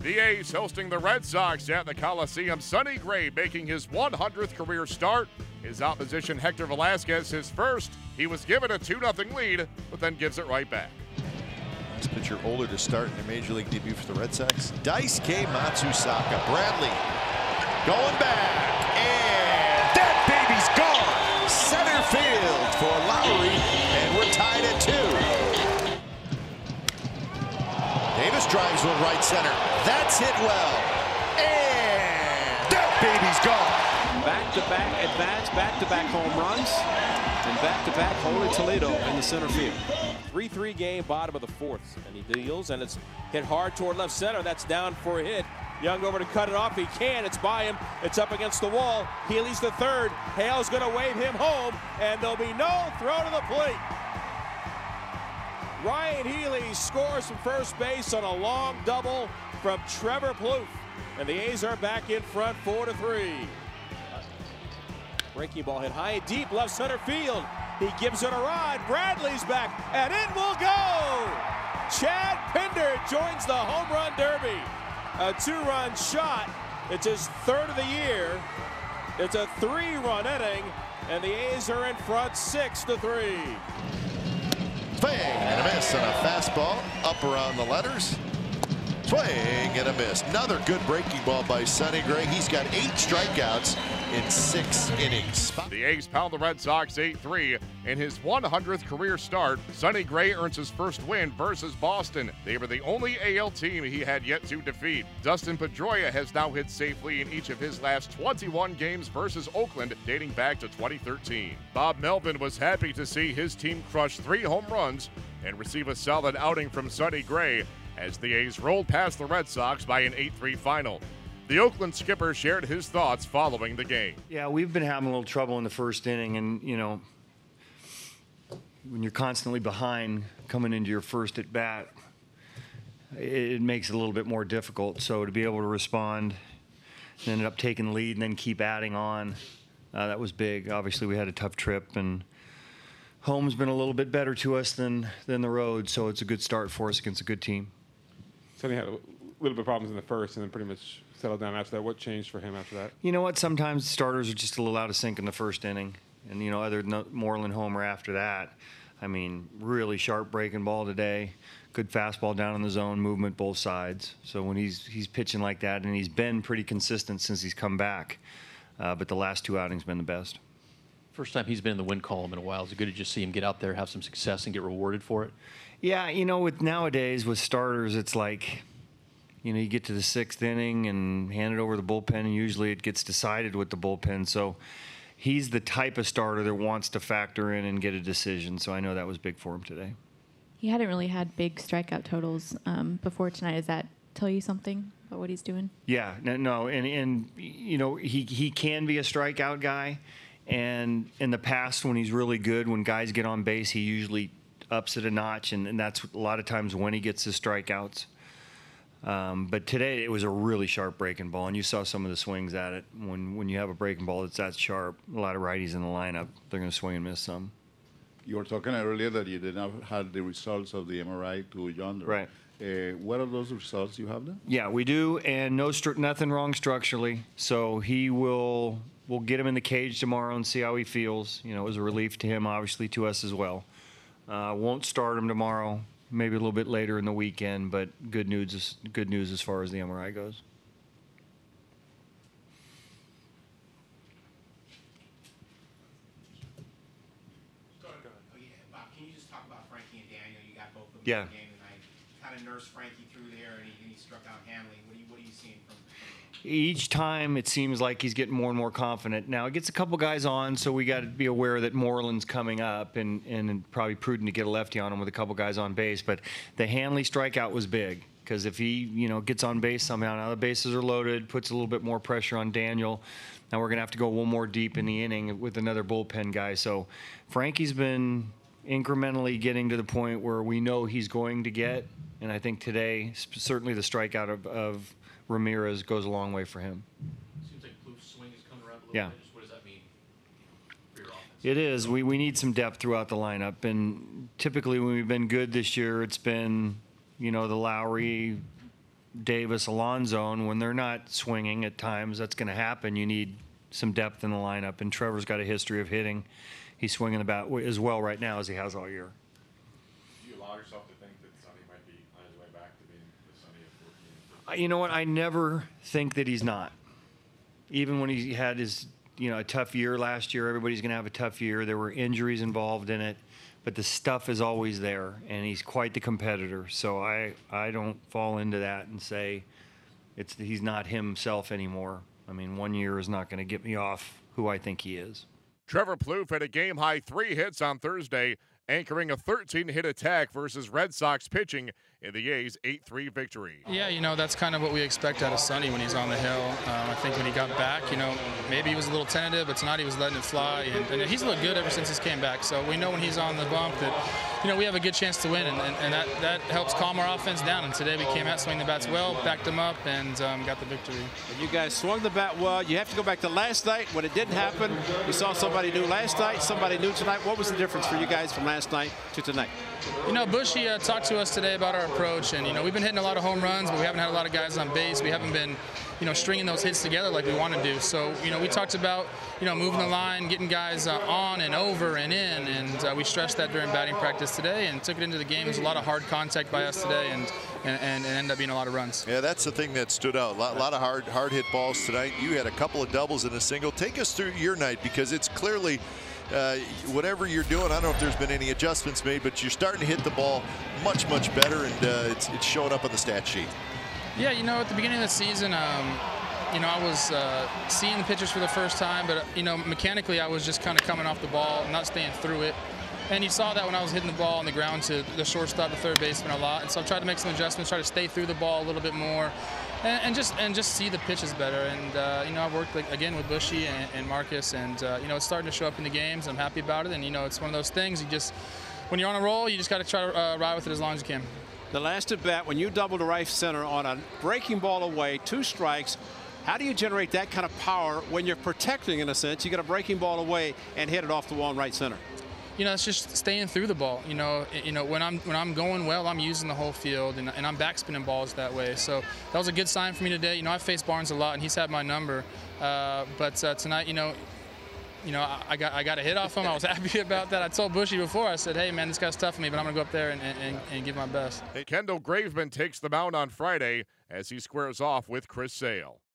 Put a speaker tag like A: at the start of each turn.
A: The A's hosting the Red Sox at the Coliseum. Sonny Gray making his 100th career start. His opposition, Hector Velasquez, his first. He was given a 2-0 lead, but then gives it right back.
B: This pitcher older to start in their major league debut for the Red Sox. Daisuke Matsusaka. Bradley going back, and that baby's gone. Center field for Lowry, and we're tied at 2. Davis drives one right center. That's hit well, and that baby's gone.
C: Back-to-back at-bats, back-to-back home runs, and back-to-back Holy Toledo in the center field.
D: 3-3 game, bottom of the fourth, and he deals, and it's hit hard toward left center. That's down for a hit. Young over to cut it off. He can. It's by him. It's up against the wall. Healy's the third. Hale's going to wave him home, and there'll be no throw to the plate. Ryan Healy scores from first base on a long double from Trevor Plouffe, and the A's are back in front 4-3. Breaking ball hit high and deep left center field. He gives it a ride. Bradley's back, and in will go. Chad Pinder joins the home run derby. A 2-run shot. It's his third of the year. It's a 3-run inning, and the A's are in front 6-3.
B: Swing and a miss on a fastball up around the letters. Swing and a miss. Another good breaking ball by Sonny Gray. He's got 8 strikeouts in 6 innings.
A: The A's pound the Red Sox 8-3. In his 100th career start, Sonny Gray earns his first win versus Boston. They were the only AL team he had yet to defeat. Dustin Pedroia has now hit safely in each of his last 21 games versus Oakland, dating back to 2013. Bob Melvin was happy to see his team crush 3 home runs and receive a solid outing from Sonny Gray as the A's rolled past the Red Sox by an 8-3 final. The Oakland skipper shared his thoughts following the game.
E: Yeah, we've been having a little trouble in the first inning, and, you know, when you're constantly behind coming into your first at bat, it makes it a little bit more difficult. So to be able to respond and ended up taking the lead and then keep adding on, that was big. Obviously, we had a tough trip, and home's been a little bit better to us than the road, so it's a good start for us against a good team.
F: Sonny had a little bit of problems in the first and then pretty much settled down after that. What changed for him after that?
E: You know what? Sometimes starters are just a little out of sync in the first inning. And, you know, other than Moreland homer after that, I mean, really sharp breaking ball today. Good fastball down in the zone, movement both sides. So when he's pitching like that, and he's been pretty consistent since he's come back. But the last 2 outings been the best.
G: First time he's been in the win column in a while. Is it good to just see him get out there, have some success, and get rewarded for it?
E: Yeah, you know, with nowadays with starters, it's like, you know, you get to the 6th inning and hand it over the bullpen, and usually it gets decided with the bullpen. So he's the type of starter that wants to factor in and get a decision. So I know that was big for him today.
H: He hadn't really had big strikeout totals before tonight. Does that tell you something about what he's doing?
E: Yeah, no, and you know, he can be a strikeout guy. And in the past, when he's really good, when guys get on base, he usually ups it a notch, and that's a lot of times when he gets his strikeouts. But today it was a really sharp breaking ball, and you saw some of the swings at it. When you have a breaking ball that's that sharp, a lot of righties in the lineup, they're going to swing and miss some.
I: You were talking earlier that you did not have the results of the MRI to yonder.
E: Right.
I: What are those results you have then?
E: Yeah, we do, and nothing wrong structurally. So we'll get him in the cage tomorrow and see how he feels. You know, it was a relief to him, obviously to us as well. Won't start him tomorrow. Maybe a little bit later in the weekend, but good news as far as the MRI goes.
J: Oh, yeah, Bob, can you just talk about Frankie and Daniel? You got both of them
E: Yeah.
J: in the game tonight. Kind of nursed Frankie through there, and he struck out Hanley. What are you seeing from him?
E: Each time it seems like he's getting more and more confident. Now it gets a couple guys on, so we got to be aware that Moreland's coming up, and probably prudent to get a lefty on him with a couple guys on base. But the Hanley strikeout was big, because if he, you know, gets on base somehow, now the bases are loaded, puts a little bit more pressure on Daniel. Now we're gonna have to go one more deep in the inning with another bullpen guy. So Frankie's been incrementally getting to the point where we know he's going to get, and I think today certainly the strikeout of Ramirez goes a long way for him.
G: Seems like Plouffe's swing is coming around a little
E: Yeah.
G: bit. Just what does that mean for your offense?
E: It is. We need some depth throughout the lineup, and typically when we've been good this year, it's been, you know, the Lowry, Davis, Alonso, and when they're not swinging at times, that's going to happen. You need some depth in the lineup, and Trevor's got a history of hitting. He's swinging the bat as well right now as he has all year.
A: Do you allow yourself to think that Sonny might be on his way back to being the Sonny of 14?
E: You know what? I never think that he's not. Even when he had his, a tough year last year, everybody's going to have a tough year. There were injuries involved in it, but the stuff is always there, and he's quite the competitor. So I don't fall into that and say he's not himself anymore. I mean, 1 year is not going to get me off who I think he is.
A: Trevor Plouffe had a game-high 3 hits on Thursday, anchoring a 13-hit attack versus Red Sox pitching in the A's 8-3 victory.
K: Yeah, that's kind of what we expect out of Sonny when he's on the hill. I think when he got back, maybe he was a little tentative, but tonight he was letting it fly. And he's looked good ever since he's came back. So we know when he's on the bump that, we have a good chance to win, and that helps calm our offense down. And today we came out swinging the bats well, backed them up, and got the victory.
C: You guys swung the bat well. You have to go back to last night when it didn't happen. We saw somebody new last night, somebody new tonight. What was the difference for you guys from last night to tonight?
K: Bushy talked to us today about our approach, and we've been hitting a lot of home runs, but we haven't had a lot of guys on base. We haven't been stringing those hits together like we want to do. So we talked about moving the line, getting guys on and over and in, and we stressed that during batting practice today and took it into the game. There was a lot of hard contact by us today, and ended up being a lot of runs.
B: Yeah, that's the thing that stood out. A lot of hard hit balls tonight. You had a couple of doubles and a single. Take us through your night, because it's clearly whatever you're doing, I don't know if there's been any adjustments made, but you're starting to hit the ball much better, and it's showing up on the stat sheet.
K: Yeah, at the beginning of the season, I was seeing the pitchers for the first time, but mechanically I was just kind of coming off the ball, not staying through it. And you saw that when I was hitting the ball on the ground to the shortstop, the third baseman a lot. And so I tried to make some adjustments, try to stay through the ball a little bit more, and just see the pitches better. And I've worked again with Bushy and Marcus, and it's starting to show up in the games. I'm happy about it, and it's one of those things. When you're on a roll, you just got to try to ride with it as long as you can.
C: The last at bat, when you double to right center on a breaking ball away, 2 strikes. How do you generate that kind of power when you're protecting, in a sense? You get a breaking ball away and hit it off the wall in right center.
K: It's just staying through the ball. When I'm going well, I'm using the whole field, and I'm backspinning balls that way. So that was a good sign for me today. I've faced Barnes a lot, and he's had my number. But tonight, I got a hit off him. I was happy about that. I told Bushy before, I said, hey, man, this guy's tough for me, but I'm going to go up there and give my best.
A: Kendall Graveman takes the mound on Friday as he squares off with Chris Sale.